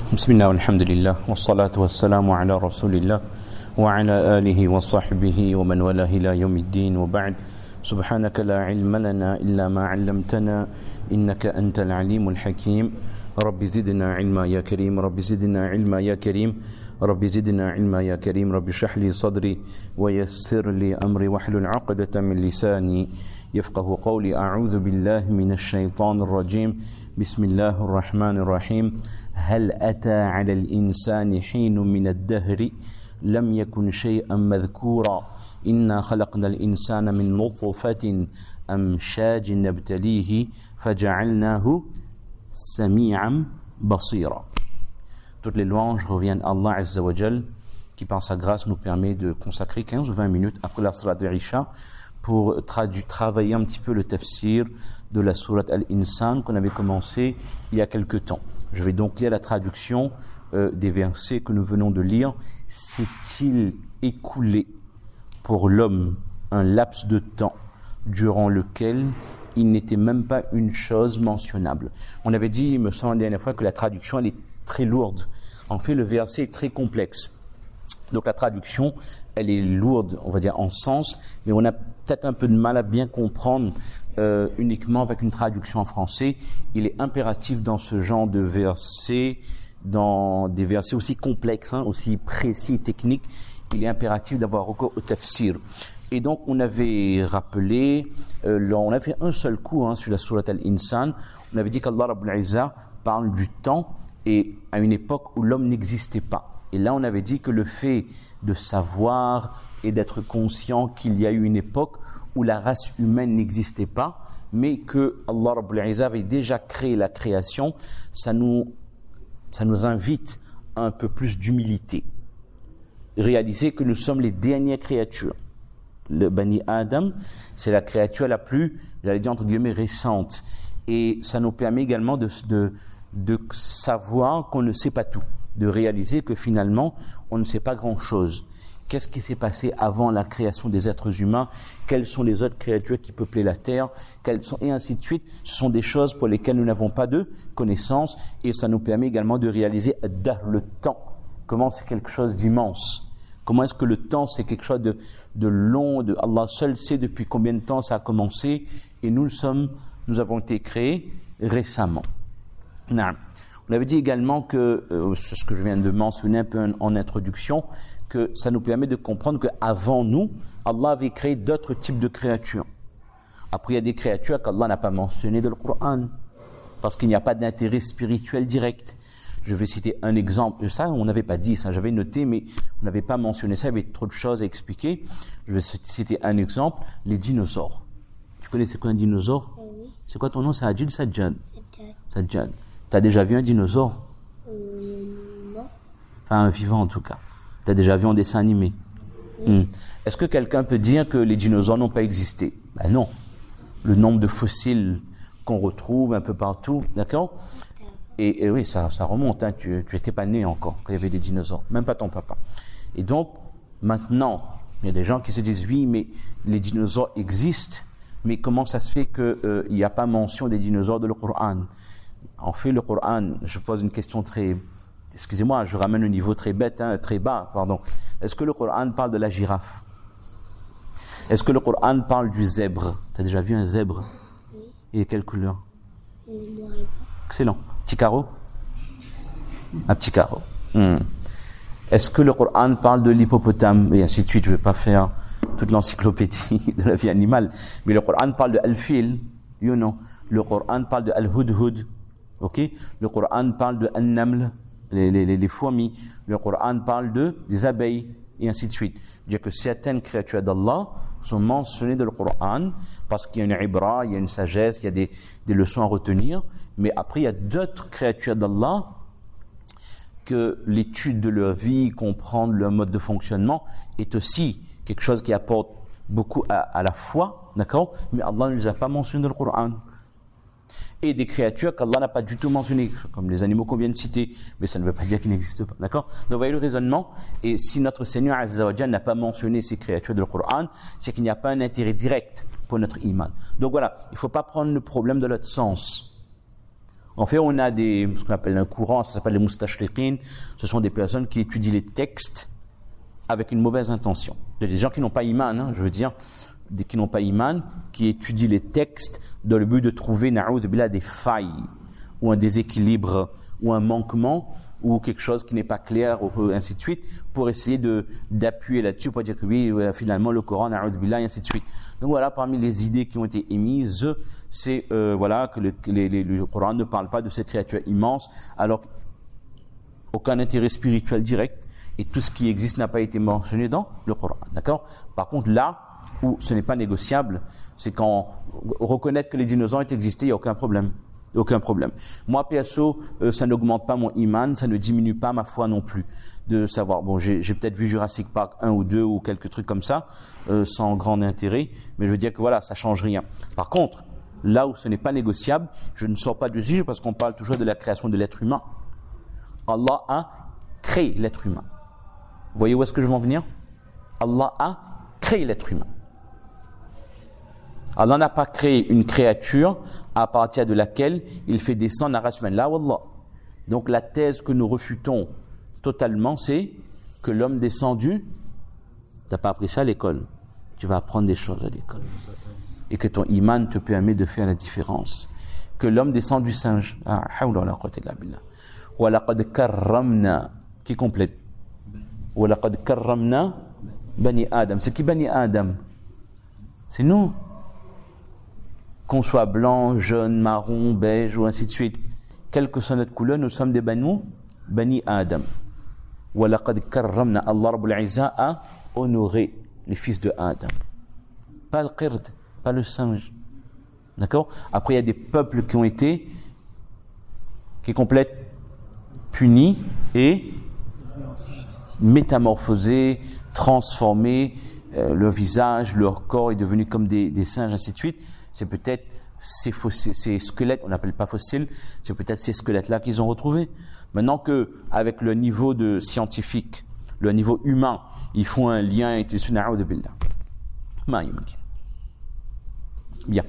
بسم الله والحمد لله والصلاة والسلام على رسول الله وعلى آله وصحبه ومن والاه إلى يوم الدين وبعد سبحانك لا علم لنا إلا ما علمتنا إنك أنت العليم الحكيم رب زدنا علما يا كريم رب زدنا علما يا كريم رب زدنا علما يا كريم رب اشرح لي صدري ويسر لي أمري واحلل عقدة من لساني يفقه قولي أعوذ بالله من الشيطان الرجيم بسم الله الرحمن الرحيم هل أتى على الإنسان حين من الدهر لم يكن شيئا مذكورا إنا خلقنا الإنسان من نطفة أمشاج نبتليه فجعلناه سميعا بصيرا. Toutes les louanges reviennent à Allah Azza wa Jal qui par sa grâce nous permet de consacrer 15 ou 20 minutes après la Surat al-Isha pour travailler un petit peu le tafsir de la Surat al-Insan qu'on avait commencé il y a quelque temps. Je vais donc lire la traduction des versets que nous venons de lire. S'est-il écoulé pour l'homme un laps de temps durant lequel il n'était même pas une chose mentionnable? On avait dit, il me semble la dernière fois, que la traduction elle est très lourde. En fait, le verset est très complexe. Donc la traduction, elle est lourde, on va dire, en sens, mais on a peut-être un peu de mal à bien comprendre uniquement avec une traduction en français. Il est impératif dans ce genre de versets, dans des versets aussi complexes, aussi précis et techniques, il est impératif d'avoir recours au tafsir. Et donc on avait rappelé, on a fait un seul coup sur la Surat al-Insan, on avait dit qu'Allah Rabbul Izzah parle du temps et à une époque où l'homme n'existait pas. Et là on avait dit que le fait de savoir et d'être conscient qu'il y a eu une époque où la race humaine n'existait pas, mais que Allah Rabbul Izzah avait déjà créé la création, ça nous invite à un peu plus d'humilité. Réaliser que nous sommes les dernières créatures. Le Bani Adam, c'est la créature la plus, j'allais dire entre guillemets, récente. Et ça nous permet également de savoir qu'on ne sait pas tout, de réaliser que finalement, on ne sait pas grand-chose. Qu'est-ce qui s'est passé avant la création des êtres humains? Quelles sont les autres créatures qui peuplaient la terre? Et ainsi de suite. Ce sont des choses pour lesquelles nous n'avons pas de connaissances et ça nous permet également de réaliser le temps. Comment c'est quelque chose d'immense? Comment est-ce que le temps c'est quelque chose de long? Allah seul sait depuis combien de temps ça a commencé et nous avons été créés récemment. On avait dit également que, c'est ce que je viens de mentionner un peu en introduction, que ça nous permet de comprendre qu'avant nous, Allah avait créé d'autres types de créatures. Après, il y a des créatures qu'Allah n'a pas mentionnées dans le Coran, parce qu'il n'y a pas d'intérêt spirituel direct. Je vais citer un exemple. Ça, on n'avait pas dit ça, j'avais noté, mais on n'avait pas mentionné ça, il y avait trop de choses à expliquer. Je vais citer un exemple, les dinosaures. Tu connais c'est quoi un dinosaure? Oui. C'est quoi ton nom? C'est Adjil Sajjad? Sajjad. T'as déjà vu un dinosaure? Non. Enfin, un vivant en tout cas. T'as déjà vu un dessin animé? Oui. Est-ce que quelqu'un peut dire que les dinosaures n'ont pas existé? Ben non. Le nombre de fossiles qu'on retrouve un peu partout, d'accord? Et oui, ça remonte. Tu étais pas né encore quand il y avait des dinosaures, même pas ton papa. Et donc, maintenant, il y a des gens qui se disent oui, mais les dinosaures existent, mais comment ça se fait qu'il n'y a pas mention des dinosaures dans le Coran? En fait, le Coran, je pose une question excusez-moi, je ramène au niveau très bête, très bas, pardon. Est-ce que le Coran parle de la girafe? Est-ce que le Coran parle du zèbre? Tu as déjà vu un zèbre? Oui. Et quelle couleur? Noir et blanc. Excellent. Petit carreau? Un petit carreau. Est-ce que le Coran parle de l'hippopotame? Et ainsi de suite, je ne vais pas faire toute l'encyclopédie de la vie animale. Mais le Coran parle de al-fil, you know. Le Coran parle de al-hudhud. Okay? Le Coran parle de an-naml, les fourmis. Le Coran parle des abeilles, et ainsi de suite. Dire que certaines créatures d'Allah sont mentionnées dans le Coran parce qu'il y a une ibra, il y a une sagesse, il y a des leçons à retenir. Mais après, il y a d'autres créatures d'Allah que l'étude de leur vie, comprendre leur mode de fonctionnement, est aussi quelque chose qui apporte beaucoup à la foi, d'accord? Mais Allah ne les a pas mentionnés dans le Coran. Et des créatures qu'Allah n'a pas du tout mentionnées, comme les animaux qu'on vient de citer, mais ça ne veut pas dire qu'ils n'existent pas, d'accord? Donc vous voyez le raisonnement, et si notre Seigneur Azza wa Jal n'a pas mentionné ces créatures dans le Coran, c'est qu'il n'y a pas un intérêt direct pour notre iman. Donc voilà, il ne faut pas prendre le problème de l'autre sens. En fait, on a ce qu'on appelle un courant, ça s'appelle les mustashriqin. Ce sont des personnes qui étudient les textes avec une mauvaise intention. Il y a des gens qui n'ont pas iman, je veux dire, qui n'ont pas iman, qui étudient les textes dans le but de trouver, na'oudh billah, des failles, ou un déséquilibre, ou un manquement, ou quelque chose qui n'est pas clair, ou ainsi de suite, pour essayer d'appuyer là-dessus, pour dire que oui, finalement, le Coran, na'oudh billah, et ainsi de suite. Donc voilà, parmi les idées qui ont été émises, c'est que le Coran ne parle pas de cette créature immense, alors aucun intérêt spirituel direct, et tout ce qui existe n'a pas été mentionné dans le Coran. D'accord? Par contre, là où ce n'est pas négociable, c'est quand reconnaître que les dinosaures ont existé, il n'y a aucun problème. Aucun problème. Moi, perso, ça n'augmente pas mon iman, ça ne diminue pas ma foi non plus. De savoir, bon, j'ai peut-être vu Jurassic Park 1 ou 2 ou quelques trucs comme ça, sans grand intérêt, mais je veux dire que voilà, ça change rien. Par contre, là où ce n'est pas négociable, je ne sors pas de sujet parce qu'on parle toujours de la création de l'être humain. Allah a créé l'être humain. Vous voyez où est-ce que je veux en venir? Allah a créé l'être humain. Allah n'a pas créé une créature à partir de laquelle il fait descendre la race humaine. Là, wallah. Donc la thèse que nous refutons totalement, c'est que l'homme descendu, tu n'as pas appris ça à l'école. Tu vas apprendre des choses à l'école. Et que ton iman te permet de faire la différence. Que l'homme descend du singe. Ah, hawla wa la quwwata illa billah. Wa laqad karramna. Qui complète? Wa laqad karramna bani Adam. C'est qui bani Adam? C'est nous. Qu'on soit blanc, jaune, marron, beige ou ainsi de suite, quelle que soit notre couleur, nous sommes des bani Adam. Wa laqad karramna. Allah Rabbul Izza a honoré les fils de Adam. Pas le qird, pas le singe. D'accord? Après, il y a des peuples qui complètent punis et métamorphosés, transformés, leur visage, leur corps est devenu comme des singes, ainsi de suite. C'est peut-être ces squelettes, on n'appelle pas fossiles, c'est peut-être ces squelettes-là qu'ils ont retrouvés. Maintenant que, avec le niveau scientifique, le niveau humain, ils font un lien et tout ça, na'oudh billah. Bien.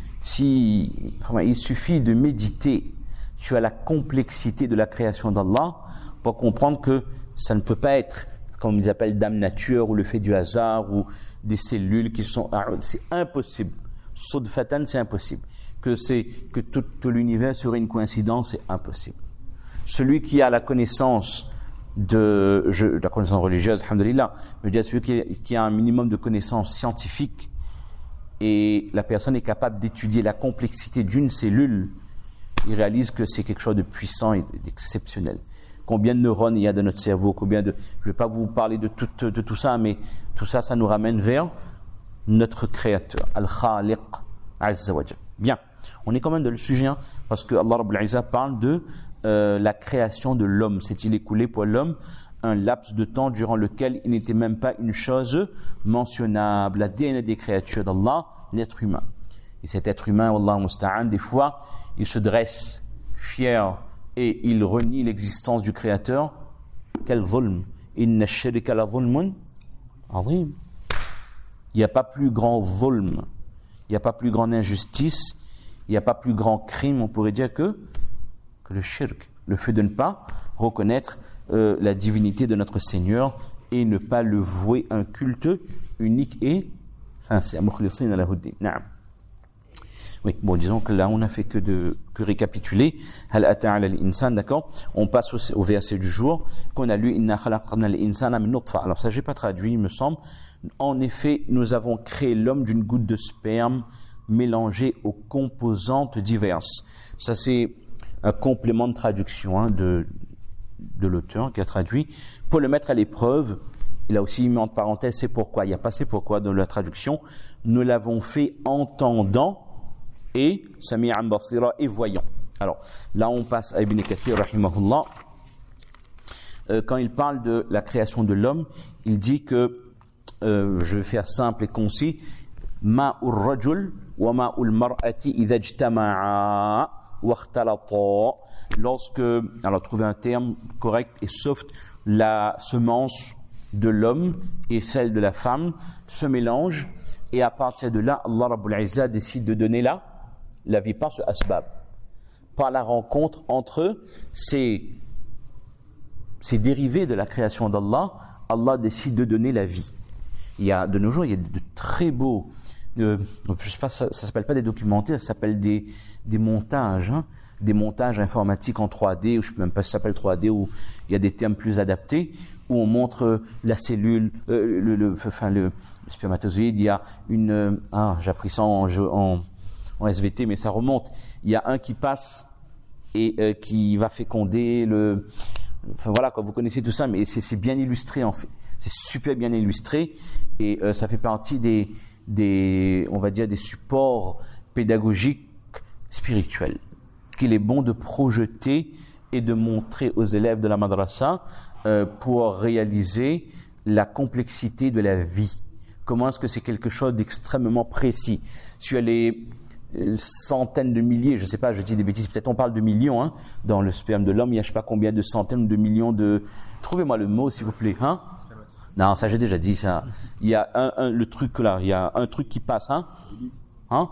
Il suffit de méditer sur la complexité de la création d'Allah pour comprendre que ça ne peut pas être, comme ils appellent dame nature, ou le fait du hasard, ou des cellules qui sont... C'est impossible. Sodfatan, c'est impossible. Que tout l'univers serait une coïncidence, c'est impossible. Celui qui a la connaissance la connaissance religieuse, alhamdulillah, je veux dire celui qui a un minimum de connaissances scientifiques, et la personne est capable d'étudier la complexité d'une cellule, il réalise que c'est quelque chose de puissant et d'exceptionnel. Combien de neurones il y a dans notre cerveau, je ne vais pas vous parler de tout ça, mais tout ça, ça nous ramène vers notre créateur, Al-Khaliq Azza wa Jal. Bien, on est quand même dans le sujet, parce que Allah Rabbul Izza parle de la création de l'homme. S'est-il écoulé pour l'homme un laps de temps durant lequel il n'était même pas une chose mentionnable? La DNA des créatures d'Allah, l'être humain. Et cet être humain, Wallahu musta'an, des fois, il se dresse fier et il renie l'existence du créateur. Quel zulm! Inna ash-shirka la zulmun azim. Il n'y a pas plus grand zulm, il n'y a pas plus grande injustice, il n'y a pas plus grand crime, on pourrait dire, que le shirk, le fait de ne pas reconnaître la divinité de notre Seigneur et ne pas le vouer un culte unique et sincère. Oui, bon, disons que là, on n'a fait que récapituler. Hal ata ala al-insan, d'accord? On passe au verset du jour qu'on a lu. Inna khalaqna al-insana min nutfa. Alors ça, j'ai pas traduit, il me semble. En effet, nous avons créé l'homme d'une goutte de sperme mélangée aux composantes diverses. Ça, c'est un complément de traduction de l'auteur qui a traduit. Pour le mettre à l'épreuve, il a aussi mis entre parenthèses c'est pourquoi. Il n'y a pas c'est pourquoi dans la traduction. Nous l'avons fait entendant et sami'an basira et voyant. Alors là on passe à Ibn Kathir rahimahullah. Quand il parle de la création de l'homme, il dit que je vais faire simple et concis, ma'ur rajul wa ma'ul mar'ati idha ijtama'a wa ikhtalata. Alors trouver un terme correct et soft, la semence de l'homme et celle de la femme se mélangent, et à partir de là Allah Rabbul Izza décide de donner la vie par ce asbab, par la rencontre entre ces dérivés de la création d'Allah. Allah décide de donner la vie. Il y a, de nos jours, il y a de très beaux, je sais pas, ça s'appelle pas des documentaires, ça s'appelle des montages, hein, des montages informatiques en 3D, ou je ne sais même pas si ça s'appelle 3D, où il y a des termes plus adaptés, où on montre la cellule, le spermatozoïde. Il y a j'ai appris ça en SVT, mais ça remonte. Il y a un qui passe et qui va féconder voilà, quand vous connaissez tout ça, mais c'est bien illustré en fait. C'est super bien illustré et ça fait partie on va dire des supports pédagogiques spirituels qu'il est bon de projeter et de montrer aux élèves de la madrasa pour réaliser la complexité de la vie. Comment est-ce que c'est quelque chose d'extrêmement précis? Sur les centaines de milliers, je ne sais pas, je dis des bêtises, peut-être on parle de millions, hein, dans le sperme de l'homme, il y a je ne sais pas combien de centaines de millions de... Trouvez-moi le mot s'il vous plaît, hein? Non, ça j'ai déjà dit ça. Il y a le truc là, il y a un truc qui passe, hein? Hein?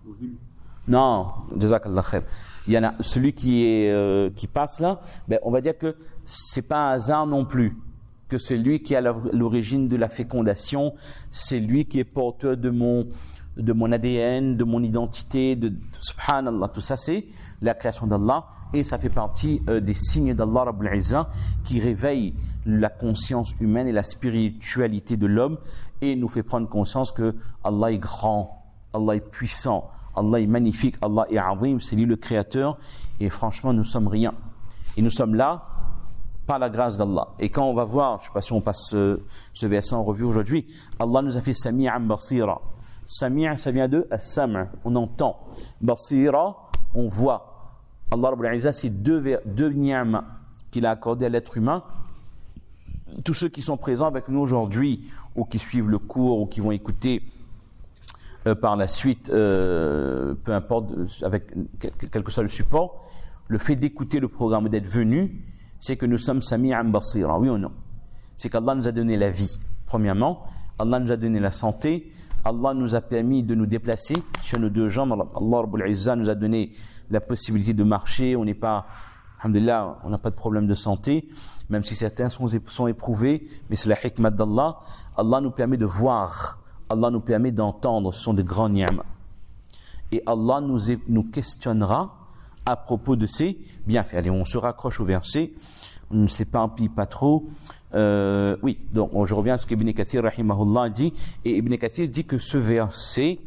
Non, jazakallah khair. Il y en a celui qui passe là, ben on va dire que c'est pas un hasard non plus, que c'est lui qui est à l'origine de la fécondation, c'est lui qui est porteur de mon ADN, de mon identité, subhanallah, tout ça c'est la création d'Allah et ça fait partie des signes d'Allah Rabbul Izzah qui réveille la conscience humaine et la spiritualité de l'homme et nous fait prendre conscience que Allah est grand, Allah est puissant, Allah est magnifique, Allah est azim, c'est lui le créateur et franchement nous sommes rien et nous sommes là par la grâce d'Allah. Et quand on va voir, je ne sais pas si on passe ce verset en revue aujourd'hui, Allah nous a fait Sami'an Basira. Sami', ça vient de As-Sam', on entend. Basira, on voit. Allah Rabbul Izzah, c'est deux ni'mas qu'il a accordé à l'être humain. Tous ceux qui sont présents avec nous aujourd'hui, ou qui suivent le cours, ou qui vont écouter par la suite, peu importe, avec quel que soit le support, le fait d'écouter le programme, d'être venu, c'est que nous sommes Sami'an Basira, oui ou non? C'est qu'Allah nous a donné la vie, premièrement. Allah nous a donné la santé. Allah nous a permis de nous déplacer sur nos deux jambes. Allah Rabbul Izzah nous a donné la possibilité de marcher. On n'est pas, alhamdulillah, on n'a pas de problème de santé, même si certains sont éprouvés, mais c'est la hikmat d'Allah. Allah nous permet de voir, Allah nous permet d'entendre, ce sont des grands ni'mas. Et Allah nous questionnera à propos de ces bienfaits. Allez, on se raccroche au verset, on ne s'éparpille pas trop. Oui, donc je reviens à ce qu'Ibn Kathir rahimahullah dit, et Ibn Kathir dit que ce verset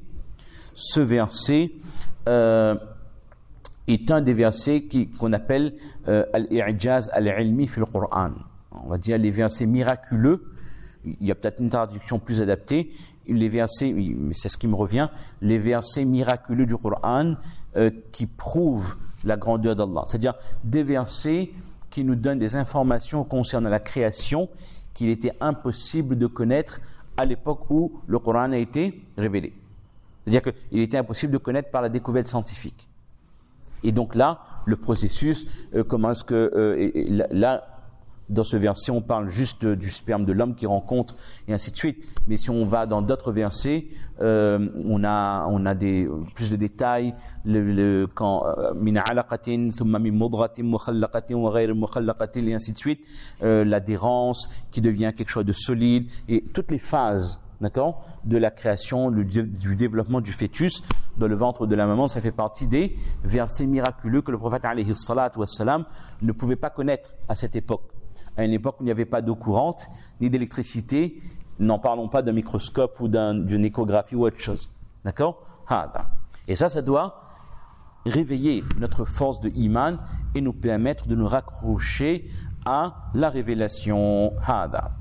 est un des versets qu'on appelle al-i'jaz al-ilmi fil Qur'an. On va dire les versets miraculeux. Il y a peut-être une traduction plus adaptée. Les versets, mais c'est ce qui me revient, les versets miraculeux du Qur'an qui prouvent la grandeur d'Allah. C'est-à-dire des versets qui nous donnent des informations concernant la création qu'il était impossible de connaître à l'époque où le Coran a été révélé. C'est-à-dire qu'il était impossible de connaître par la découverte scientifique. Et donc là, le processus, comment est-ce que... là, dans ce verset, on parle juste du sperme de l'homme qui rencontre, et ainsi de suite. Mais si on va dans d'autres versets, on a plus de détails. Quand min alaqatin thumma min mudratin mukhallaqatin wa ghayr mukhallaqatin, et ainsi de suite, l'adhérence qui devient quelque chose de solide, et toutes les phases, d'accord, de la création, du développement du fœtus dans le ventre de la maman, ça fait partie des versets miraculeux que le prophète alayhi salatu wassalam ne pouvait pas connaître à cette époque. À une époque où il n'y avait pas d'eau courante, ni d'électricité, n'en parlons pas d'un microscope ou d'une échographie ou autre chose. D'accord? Et ça doit réveiller notre force de iman et nous permettre de nous raccrocher à la révélation. Après,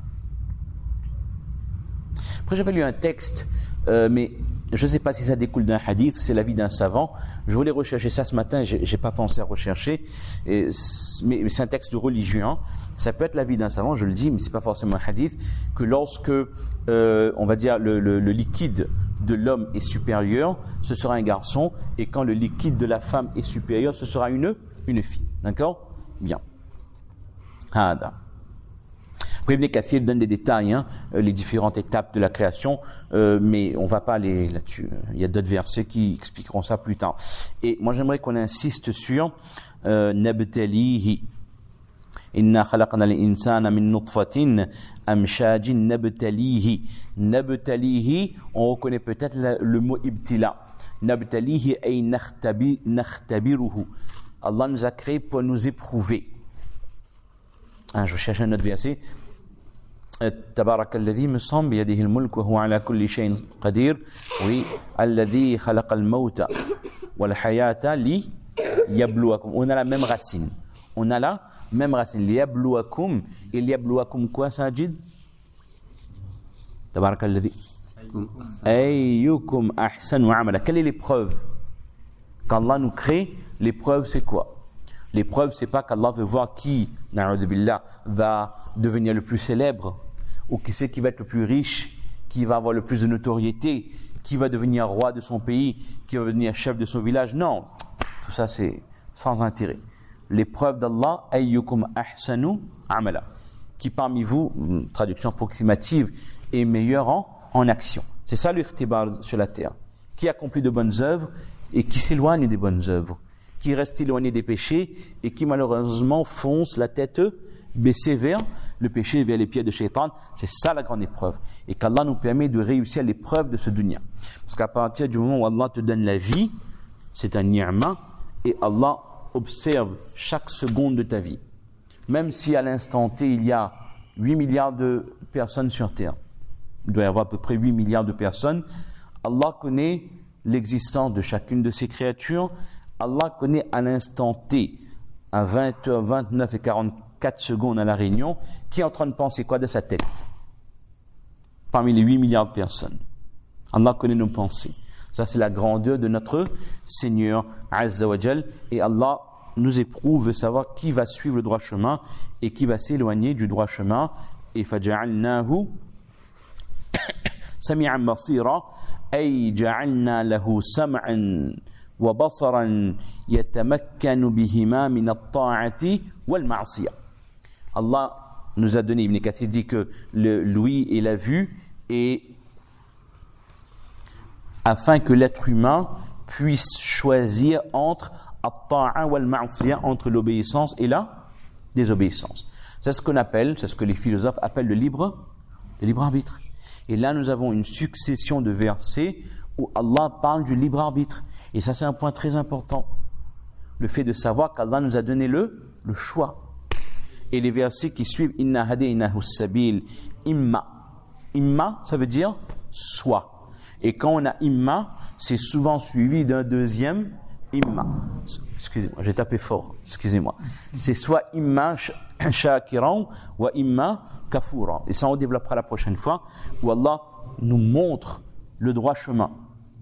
j'avais lu un texte, mais je ne sais pas si ça découle d'un hadith, c'est l'avis d'un savant. Je voulais rechercher ça ce matin, j'ai pas pensé à rechercher, mais c'est un texte religieux. Hein. Ça peut être l'avis d'un savant, je le dis, mais c'est pas forcément un hadith, que lorsque, on va dire, le liquide de l'homme est supérieur, ce sera un garçon, et quand le liquide de la femme est supérieur, ce sera une fille. D'accord? Bien. Après, Ibn Kathir donne des détails, les différentes étapes de la création, mais on va pas aller là-dessus. Il y a d'autres versets qui expliqueront ça plus tard. Et moi, j'aimerais qu'on insiste sur nabtalihi. Inna khalaqna al-insana min nutfatin amshajin nabtalihi. Nabtalihi, on reconnaît peut-être le mot ibtila. Nabtalihi ay nakhtabiruhu. Allah nous a créés pour nous éprouver. Je cherche un autre verset. تبارك الذي me semble بيده الملك وهو على كل شيء قدير. Oui, الذي خلق الموت والحياة ليبلوكم. On a la même racine. On a la même racine. ليبلوكم. Et ليبلوكم quoi, Sajid? تبارك الذي أيكم أحسن عملا. Quelle est l'épreuve? Quand Allah nous crée, l'épreuve c'est quoi? L'épreuve, c'est pas qu'Allah veut voir qui, na'udhu billah, va devenir le plus célèbre, ou qui c'est qui va être le plus riche, qui va avoir le plus de notoriété, qui va devenir roi de son pays, qui va devenir chef de son village. Non, tout ça c'est sans intérêt. L'épreuve d'Allah, ayyukum ahsanu amala, qui parmi vous, une traduction approximative, est meilleur en action. C'est ça l'irtibar sur la terre. Qui accomplit de bonnes œuvres et qui s'éloigne des bonnes œuvres, qui reste éloigné des péchés et qui malheureusement fonce la tête baissée vers le péché, vers les pieds de Shaitan. C'est ça la grande épreuve. Et qu'Allah nous permet de réussir l'épreuve de ce dunya. Parce qu'à partir du moment où Allah te donne la vie, c'est un ni'ma, et Allah observe chaque seconde de ta vie. Même si à l'instant T, il y a 8 milliards de personnes sur Terre, il doit y avoir à peu près 8 milliards de personnes, Allah connaît l'existence de chacune de ces créatures. Allah connaît à l'instant T, à 20h, 29 et 44 secondes à la réunion, qui est en train de penser quoi de sa tête? Parmi les 8 milliards de personnes. Allah connaît nos pensées. Ça, c'est la grandeur de notre Seigneur Azza wa Jal. Et Allah nous éprouve de savoir qui va suivre le droit chemin et qui va s'éloigner du droit chemin. Et فَجَعَلْنَاهُ سَمِعًا بَصِيرًا أي جعلنا له سمعا وبصرا يتمكن بهما من الطاعة والمعصية. Allah nous a donné, Ibn Kathir dit que l'ouïe et la vue, et afin que l'être humain puisse choisir entre at-ta'a wal ma'siyah, entre l'obéissance et la désobéissance. C'est ce qu'on appelle, c'est ce que les philosophes appellent le libre arbitre. Et là, nous avons une succession de versets où Allah parle du libre arbitre. Et ça, c'est un point très important. Le fait de savoir qu'Allah nous a donné le choix. Et les versets qui suivent, Inna hadaynahu sabil imma. Imma, ça veut dire soit. Et quand on a imma, c'est souvent suivi d'un deuxième imma. Excusez-moi, j'ai tapé fort. Excusez-moi. C'est soit imma shakiran wa imma kafura. Et ça, on développera la prochaine fois, où Allah nous montre le droit chemin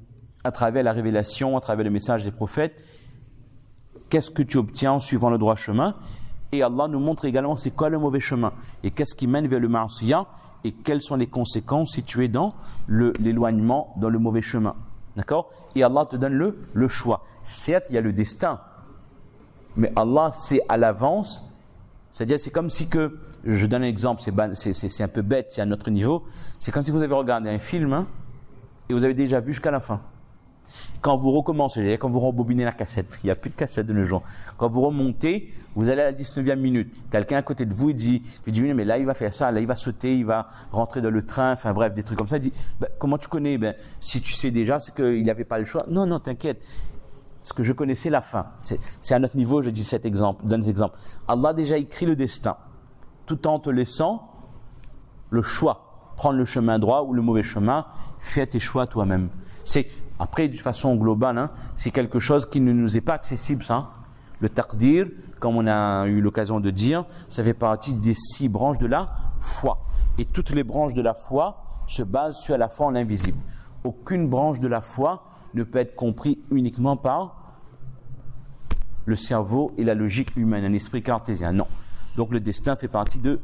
à travers la révélation, à travers le message des prophètes. Qu'est-ce que tu obtiens en suivant le droit chemin? Et Allah nous montre également c'est quoi le mauvais chemin et qu'est-ce qui mène vers le ma'siyah et quelles sont les conséquences si tu es dans l'éloignement, dans le mauvais chemin. D'accord? Et Allah te donne le choix. Certes, il y a le destin, mais Allah sait à l'avance. C'est-à-dire, c'est comme si que, je donne un exemple, c'est un peu bête, c'est à notre niveau. C'est comme si vous avez regardé un film et vous avez déjà vu jusqu'à la fin. Quand vous recommencez, quand vous rembobinez la cassette, il n'y a plus de cassette de nos jours. Quand vous remontez, vous allez à la 19e minute. Quelqu'un à côté de vous, il dit, mais là, il va faire ça, là, il va sauter, il va rentrer dans le train, enfin bref, des trucs comme ça. Il dit, comment tu connais? Si tu sais déjà, c'est qu'il n'avait pas le choix. Non, t'inquiète. Parce que je connaissais la fin. C'est à notre niveau, je dis cet exemple, donne cet exemple. Allah a déjà écrit le destin, tout en te laissant le choix. Prendre le chemin droit ou le mauvais chemin, fais tes choix toi-même. Après, de façon globale, c'est quelque chose qui ne nous est pas accessible, ça. Le taqdir, comme on a eu l'occasion de dire, ça fait partie des 6 branches de la foi. Et toutes les branches de la foi se basent sur la foi en l'invisible. Aucune branche de la foi ne peut être comprise uniquement par le cerveau et la logique humaine, un esprit cartésien. Non. Donc le destin fait partie de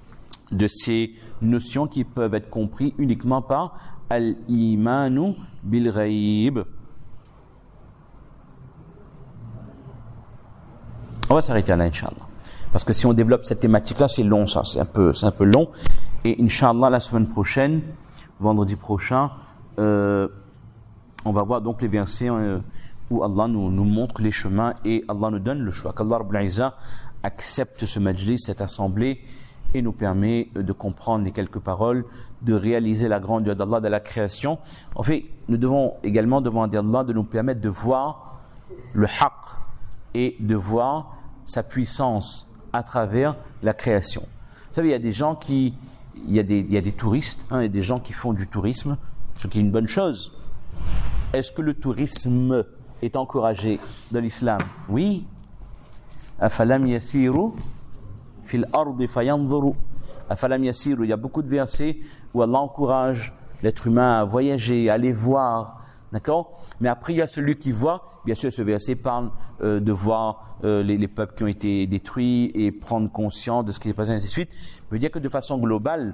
ces notions qui peuvent être comprises uniquement par al-imanu bil-ghaib. On va s'arrêter là, Inch'Allah. Parce que si on développe cette thématique-là, c'est long, ça, c'est un peu long. Et Inch'Allah, la semaine prochaine, vendredi prochain, on va voir donc les versets où Allah nous montre les chemins et Allah nous donne le choix. Qu'Allah Rabbul Izzah accepte ce majlis, cette assemblée, et nous permet de comprendre les quelques paroles, de réaliser la grandeur d'Allah de la création. En fait, nous devons également demander à Allah de nous permettre de voir le haqq et de voir sa puissance à travers la création. Vous savez, il y a des gens il y a des touristes, il y a des gens qui font du tourisme, ce qui est une bonne chose. Est-ce que le tourisme est encouragé dans l'islam? Oui. Afalam yasiru fil ardi fayanzuru. Afalam yasiru. Il y a beaucoup de versets où Allah encourage l'être humain à voyager, à aller voir. D'accord? Mais après, il y a celui qui voit. Bien sûr, ce verset parle de voir les peuples qui ont été détruits et prendre conscience de ce qui est passé, ainsi de suite. Je veux dire que de façon globale,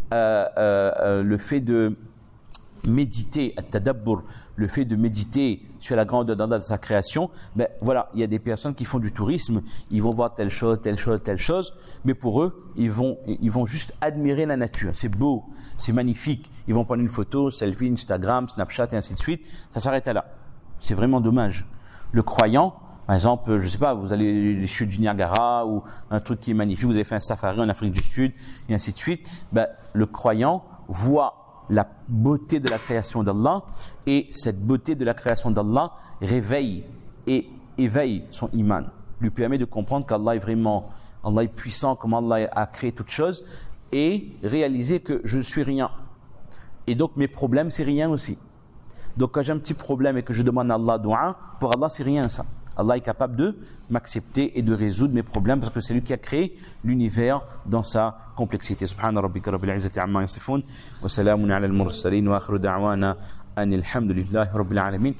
le fait de méditer, at-tadabbur, le fait de méditer sur la grandeur d'Allah de sa création, ben voilà, il y a des personnes qui font du tourisme, ils vont voir telle chose, mais pour eux, ils vont juste admirer la nature. C'est beau, c'est magnifique. Ils vont prendre une photo, selfie, Instagram, Snapchat et ainsi de suite. Ça s'arrête là. C'est vraiment dommage. Le croyant, par exemple, je sais pas, vous allez les chutes du Niagara ou un truc qui est magnifique, vous avez fait un safari en Afrique du Sud et ainsi de suite. Ben, le croyant voit la beauté de la création d'Allah, et cette beauté de la création d'Allah réveille et éveille son iman, lui permet de comprendre qu'Allah est vraiment, Allah est puissant, comment Allah a créé toutes choses, et réaliser que je suis rien. Et donc mes problèmes, c'est rien aussi. Donc quand j'ai un petit problème et que je demande à Allah dua, pour Allah c'est rien ça. Allah est capable de m'accepter et de résoudre mes problèmes parce que c'est lui qui a créé l'univers dans sa complexité. Subhana rabbika rabbil izzati amma yasifun wa salamun ala al-mursalin wa akhiru da'wana anil hamdulillahi rabbil alamin.